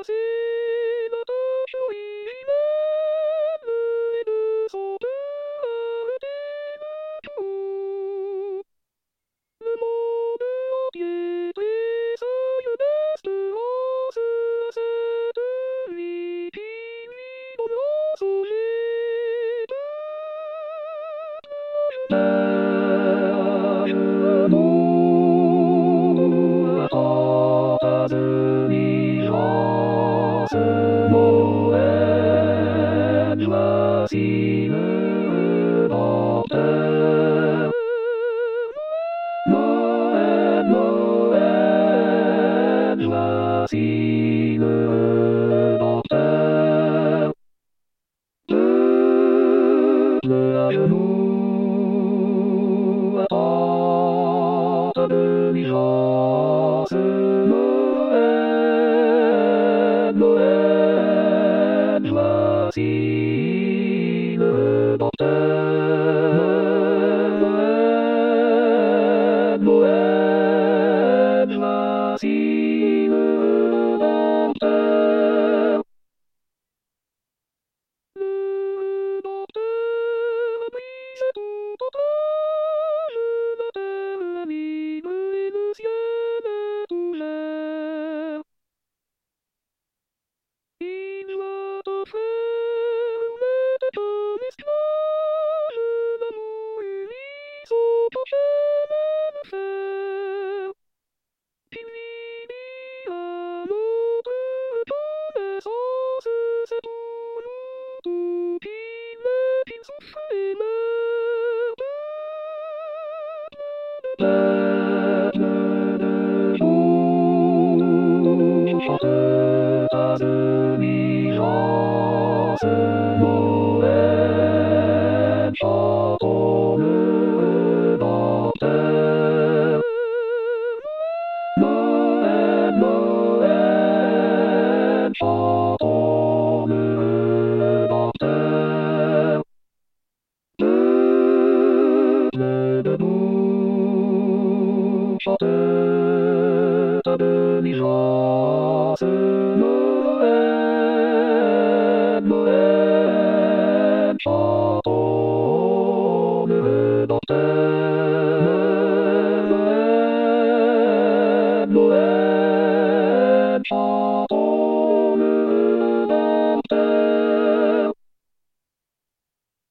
c'est la tâche originale et de senteur arrêter le tout. Le monde entier tressaille d'espérance à cette vie qui lui donne ensorgée de nous attend ta délivrance. Noël, voici le Rédempteur. Noël, Noël, voici le Rédempteur. Peuple à genoux, attends ta délivrance. Noël, Noël, voici le Rédempteur. Noël, Noël, voici le Rédempteur. Le Rédempteur a pris tout otage, la terre l'abîme et le ciel est ouvert. Il doit offrir l'être un esclave, l'amour unit son prochain fer. Puis lui dit à notre reconnaissance, c'est pour nous tout qu'il souffre et meurt. Peuple de jour, chante ta délivrance. Noël, chantons le Rédempteur. Noël, Noël, chantons le Rédempteur. Peuple debout, chante ta délivrance. Noël, Noël, chante